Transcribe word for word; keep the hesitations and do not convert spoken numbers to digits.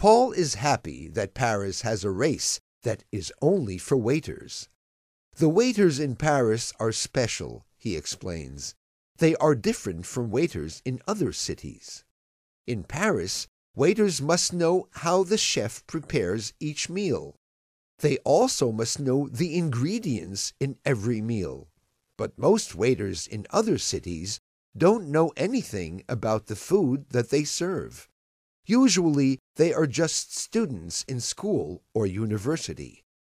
Paul is happy that Paris has a race that is only for waiters. The waiters in Paris are special, he explains. They are different from waiters in other cities. In Paris, waiters must know how the chef prepares each meal. They also must know the ingredients in every meal. But most waiters in other cities don't know anything about the food that they serve. Usually, they are just students in school or university.